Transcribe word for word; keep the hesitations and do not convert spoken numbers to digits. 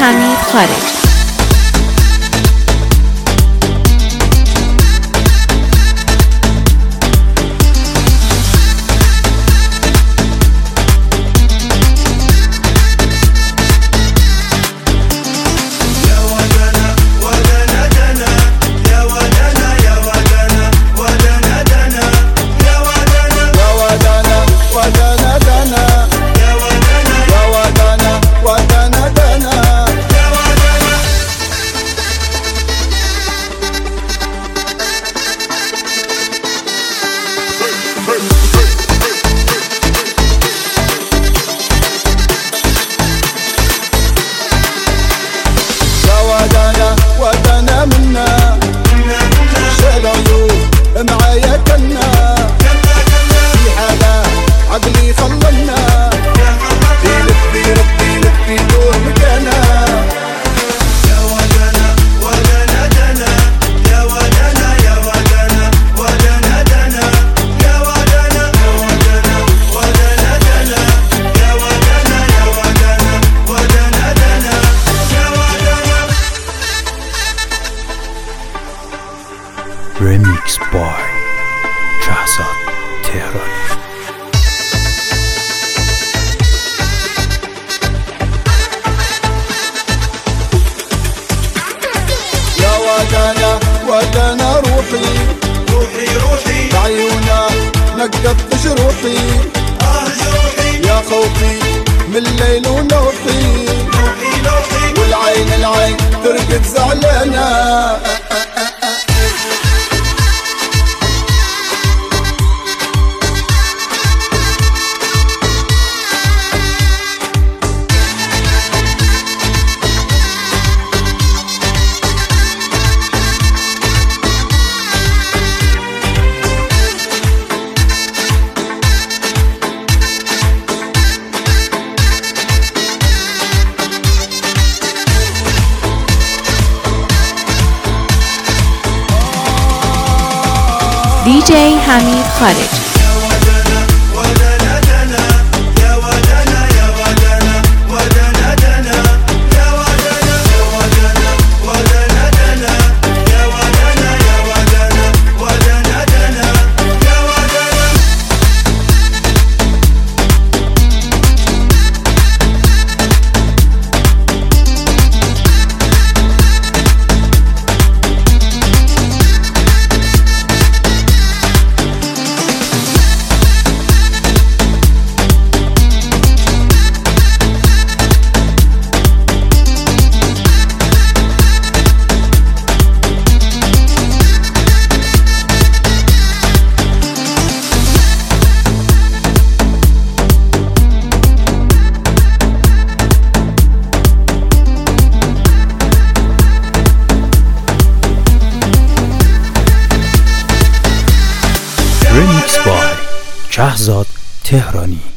حمید خارجی. ودنا منا شلو معايا كنا في حالة عقلي خلنا يلفي ربي يلفي دور مكانا يا ودنا ودنا دنا يا ودنا يا ودنا ودنا دنا يا ودنا ودنا ودنا دنا يا ودنا يا ودنا ودنا دنا يا ودنا. Remix by Shahzad Tehrani. يا ودنا ودنا روحي روحي روحي بعيونا نقط جروحي اه جروحي يا خوفي من الليل ونوحي روحي روحي والعين العين ترقد زعلانة دی جی حمید خارجی. Remix by Shahzad Tehrani.